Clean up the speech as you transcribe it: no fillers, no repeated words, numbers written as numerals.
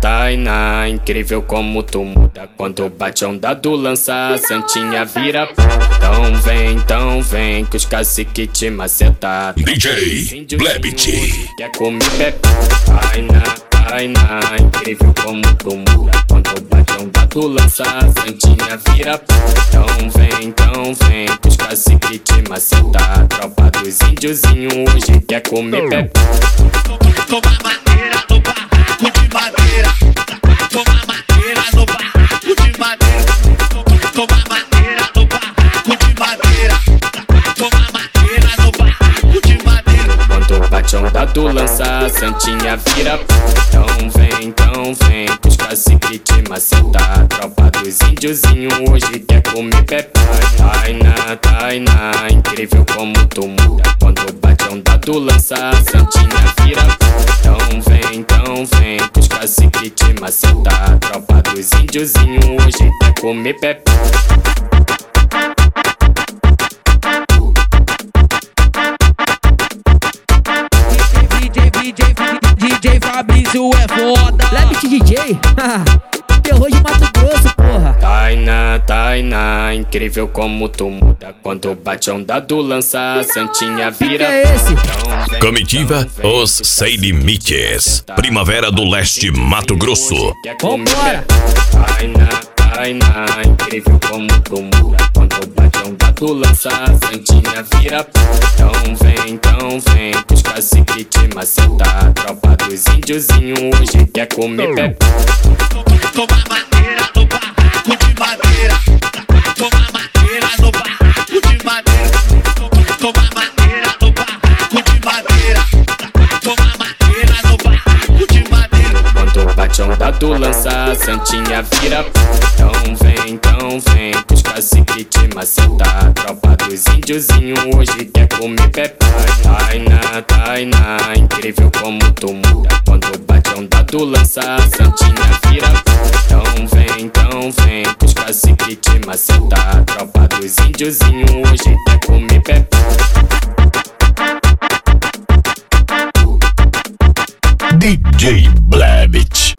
Tainá, incrível como tu muda quando bate a onda do lança, Santinha vira. Então vem, que os cacique te maceta. DJ Blebit quer comer pepe. Tainá, incrível como tu muda quando bate a onda do lança, Santinha vira. Então vem, que os cacique te maceta. Tropa dos índiozinho hoje quer comer pepe. Toma madeira no barraco de madeira. Toma madeira no barraco de madeira. Toma madeira no barraco de madeira. Toma madeira no barraco de madeira. Quando bate a onda do lança, Santinha vira. Então vem, que os cacique te maceta. Tropa dos índiozinho hoje quer comer pepe. Tainá, incrível como tu muda quando bate a onda do lança, Santinha vira. Então vem, que os cacique te maceta. Tropa dos índiozinho hoje quer comer pepe. DJ Fabrício é foda. Blebit DJ, terror de Mato Grosso, porra. Tainá, incrível como tu muda quando bate a onda do lança, Santinha vira. Que é esse? Comitiva Os Sem Limites, Primavera do Leste, Mato Grosso. Vambora. Tainá, incrível como tu muda quando bate a onda do lança, Santinha vira. Então vem, que os cacique te maceta. Tropa dos índiozinho hoje quer comer pepe. Toma madeira no barraco de madeira. Toma madeira no barraco de madeira. Toma madeira no barraco de madeira. Toma madeira no barraco de madeira. Quando bate a onda do lança, Santinha vira. Então vem, que os cacique te maceta. Tropa dos índiozinho hoje quer comer pepe. Tainá, incrível como tu muda quando bate a onda do lança, Santinha vira. Então vem, que os cacique te maceta. Tropa dos índiozinho hoje quer comer pepe. DJ Blebit.